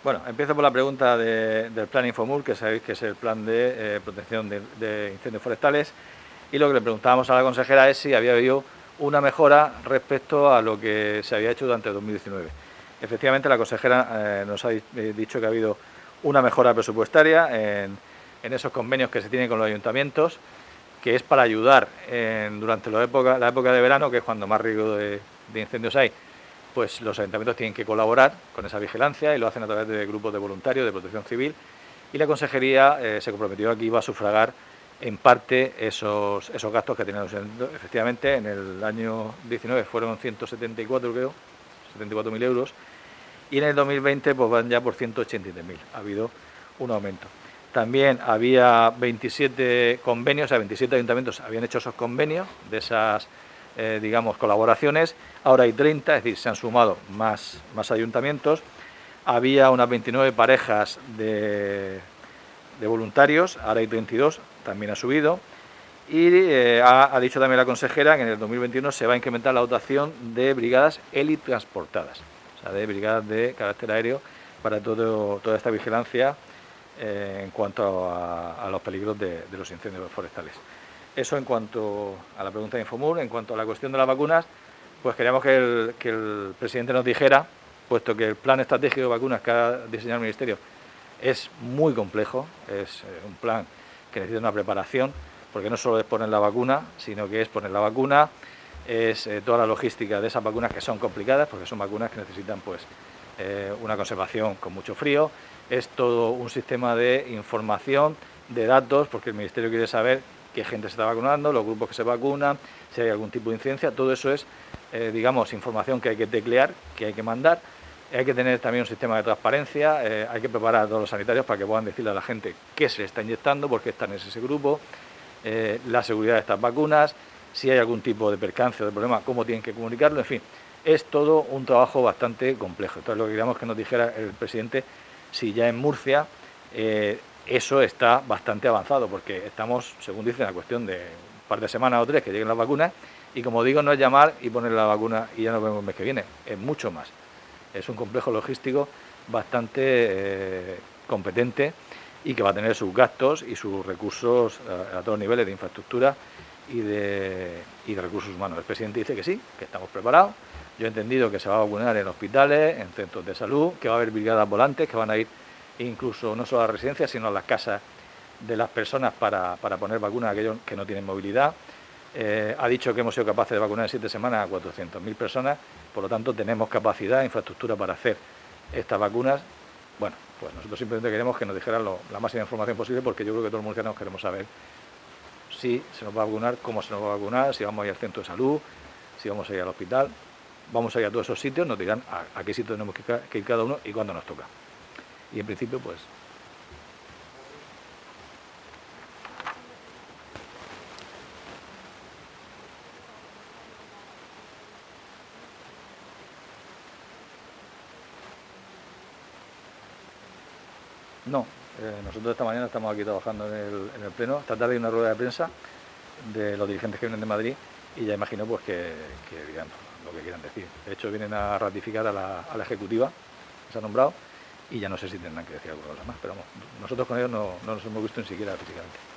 Bueno, empiezo por la pregunta del plan Infomur, que sabéis que es el plan de protección de incendios forestales, y lo que le preguntábamos a la consejera es si había habido una mejora respecto a lo que se había hecho durante 2019. Efectivamente, la consejera nos ha dicho que ha habido una mejora presupuestaria en esos convenios que se tienen con los ayuntamientos, que es para ayudar durante la época de verano, que es cuando más riesgo de incendios hay. Pues los ayuntamientos tienen que colaborar con esa vigilancia y lo hacen a través de grupos de voluntarios de protección civil, y la consejería se comprometió a que iba a sufragar en parte esos gastos que tenían. Efectivamente, en el año 19 fueron 174, creo, 74.000 euros, y en el 2020 pues van ya por 183.000. Ha habido un aumento. También había 27 convenios, o sea, 27 ayuntamientos habían hecho esos convenios de esas digamos, colaboraciones. Ahora hay 30, es decir, se han sumado más ayuntamientos. Había unas 29 parejas de voluntarios, ahora hay 32, también ha subido. Y ha dicho también la consejera que en el 2021 se va a incrementar la dotación de brigadas helitransportadas, o sea, de brigadas de carácter aéreo para toda esta vigilancia en cuanto a los peligros de los incendios forestales. Eso en cuanto a la pregunta de Infomur. En cuanto a la cuestión de las vacunas, pues queríamos que el presidente nos dijera, puesto que el plan estratégico de vacunas que ha diseñado el Ministerio es muy complejo, es un plan que necesita una preparación, porque no solo es poner la vacuna, sino que es poner la vacuna, es toda la logística de esas vacunas, que son complicadas, porque son vacunas que necesitan pues una conservación con mucho frío, es todo un sistema de información, de datos, porque el Ministerio quiere saber qué gente se está vacunando, los grupos que se vacunan, si hay algún tipo de incidencia. Todo eso es, digamos, información que hay que teclear, que hay que mandar. Hay que tener también un sistema de transparencia, hay que preparar a todos los sanitarios para que puedan decirle a la gente qué se le está inyectando, por qué están en ese grupo, la seguridad de estas vacunas, si hay algún tipo de percance o de problema, cómo tienen que comunicarlo, en fin. Es todo un trabajo bastante complejo. Entonces, lo que queríamos que nos dijera el presidente, si ya en Murcia eso está bastante avanzado, porque estamos, según dicen, a cuestión de un par de semanas o 3 que lleguen las vacunas, y como digo, no es llamar y poner la vacuna y ya nos vemos el mes que viene, es mucho más. Es un complejo logístico bastante competente y que va a tener sus gastos y sus recursos a todos los niveles de infraestructura y de recursos humanos. El presidente dice que sí, que estamos preparados. Yo he entendido que se va a vacunar en hospitales, en centros de salud, que va a haber brigadas volantes que van a ir incluso no solo a las residencias, sino a las casas de las personas para poner vacunas a aquellos que no tienen movilidad. Ha dicho que hemos sido capaces de vacunar en 7 semanas a 400.000 personas, por lo tanto tenemos capacidad, infraestructura para hacer estas vacunas. Bueno, pues nosotros simplemente queremos que nos dijeran la máxima información posible, porque yo creo que todos los murcianos queremos saber si se nos va a vacunar, cómo se nos va a vacunar, si vamos a ir al centro de salud, si vamos a ir al hospital. Vamos a ir a todos esos sitios, nos dirán a qué sitio tenemos que ir cada uno y cuándo nos toca. Y en principio, pues... No, nosotros esta mañana estamos aquí trabajando en el Pleno. Esta tarde hay una rueda de prensa de los dirigentes que vienen de Madrid y ya imagino pues que digan lo que quieran decir. De hecho, vienen a ratificar a la Ejecutiva que se ha nombrado, y ya no sé si tendrán que decir algo de los demás, pero vamos, nosotros con ellos no nos hemos visto ni siquiera físicamente.